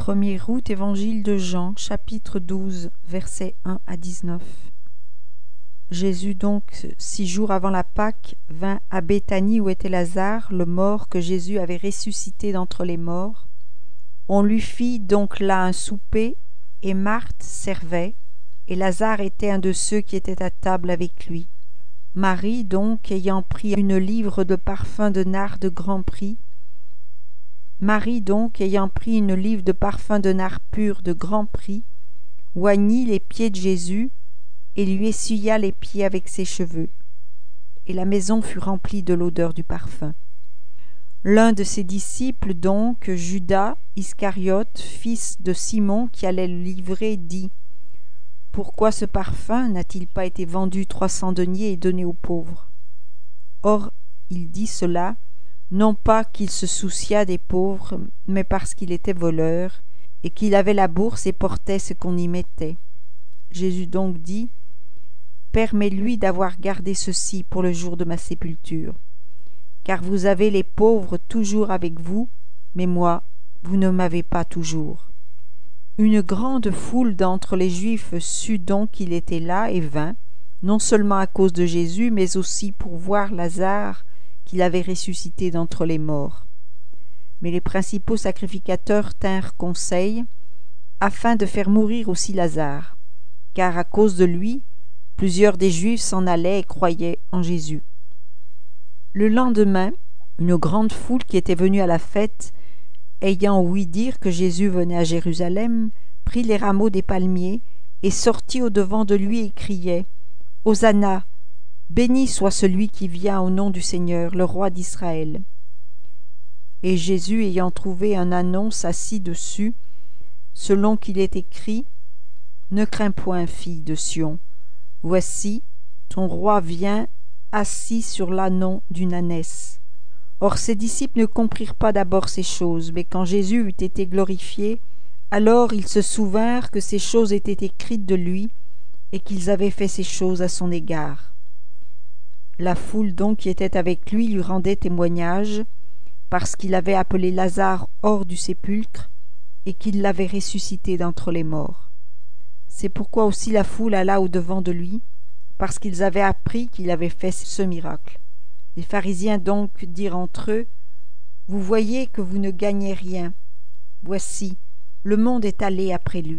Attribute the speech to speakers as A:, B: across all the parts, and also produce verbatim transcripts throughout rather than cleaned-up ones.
A: Premier route Évangile de Jean, chapitre douze, versets un à dix-neuf. Jésus donc, six jours avant la Pâque, vint à Béthanie où était Lazare, le mort que Jésus avait ressuscité d'entre les morts. On lui fit donc là un souper, et Marthe servait, et Lazare était un de ceux qui étaient à table avec lui. Marie donc, ayant pris une livre de parfum de nard de grand prix, Marie donc, ayant pris une livre de parfum de nard pur de grand prix, oignit les pieds de Jésus et lui essuya les pieds avec ses cheveux. Et la maison fut remplie de l'odeur du parfum. L'un de ses disciples donc, Judas Iscariote, fils de Simon, qui allait le livrer, dit : « Pourquoi ce parfum n'a-t-il pas été vendu trois cents deniers et donné aux pauvres ?» Or, il dit cela, non pas qu'il se souciât des pauvres, mais parce qu'il était voleur, et qu'il avait la bourse et portait ce qu'on y mettait. Jésus donc dit : « Permets-lui d'avoir gardé ceci pour le jour de ma sépulture. Car vous avez les pauvres toujours avec vous, mais moi, vous ne m'avez pas toujours. » Une grande foule d'entre les Juifs sut donc qu'il était là et vint, non seulement à cause de Jésus, mais aussi pour voir Lazare qu'il avait ressuscité d'entre les morts. Mais les principaux sacrificateurs tinrent conseil, afin de faire mourir aussi Lazare, car à cause de lui, plusieurs des Juifs s'en allaient et croyaient en Jésus. Le lendemain, une grande foule qui était venue à la fête, ayant ouï dire que Jésus venait à Jérusalem, prit les rameaux des palmiers et sortit au-devant de lui et criait : « Hosanna ! Béni soit celui qui vient au nom du Seigneur, le roi d'Israël. » Et Jésus, ayant trouvé un annonce assis dessus, selon qu'il est écrit : « Ne crains point, fille de Sion, voici, ton roi vient assis sur l'ânon d'une ânesse. » Or ses disciples ne comprirent pas d'abord ces choses, mais quand Jésus eut été glorifié, alors ils se souvinrent que ces choses étaient écrites de lui, et qu'ils avaient fait ces choses à son égard. La foule donc qui était avec lui lui rendait témoignage, parce qu'il avait appelé Lazare hors du sépulcre, et qu'il l'avait ressuscité d'entre les morts. C'est pourquoi aussi la foule alla au-devant de lui, parce qu'ils avaient appris qu'il avait fait ce miracle. Les pharisiens donc dirent entre eux : « Vous voyez que vous ne gagnez rien. Voici, le monde est allé après lui. »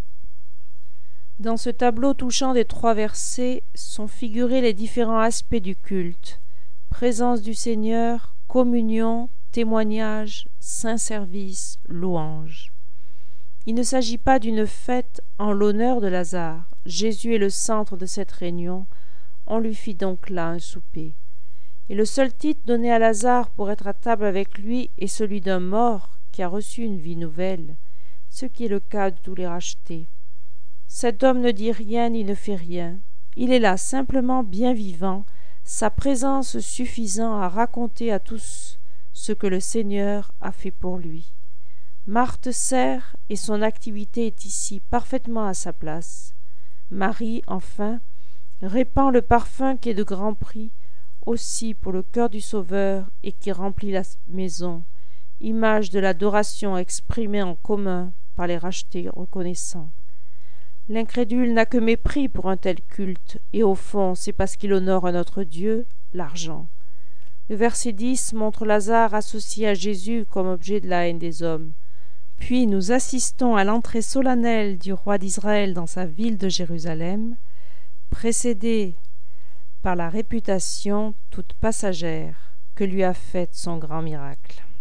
B: Dans ce tableau touchant des trois versets sont figurés les différents aspects du culte : présence du Seigneur, communion, témoignage, saint service, louange. Il ne s'agit pas d'une fête en l'honneur de Lazare. Jésus est le centre de cette réunion. On lui fit donc là un souper. Et le seul titre donné à Lazare pour être à table avec lui est celui d'un mort qui a reçu une vie nouvelle, ce qui est le cas de tous les rachetés. Cet homme ne dit rien ni ne fait rien. Il est là simplement bien vivant, sa présence suffisant à raconter à tous ce que le Seigneur a fait pour lui. Marthe sert et son activité est ici parfaitement à sa place. Marie, enfin, répand le parfum qui est de grand prix, aussi pour le cœur du Sauveur et qui remplit la maison, image de l'adoration exprimée en commun par les rachetés reconnaissants. L'incrédule n'a que mépris pour un tel culte, et au fond c'est parce qu'il honore un autre Dieu, l'argent. Le verset dix montre Lazare associé à Jésus comme objet de la haine des hommes. Puis nous assistons à l'entrée solennelle du roi d'Israël dans sa ville de Jérusalem, précédée par la réputation toute passagère que lui a faite son grand miracle.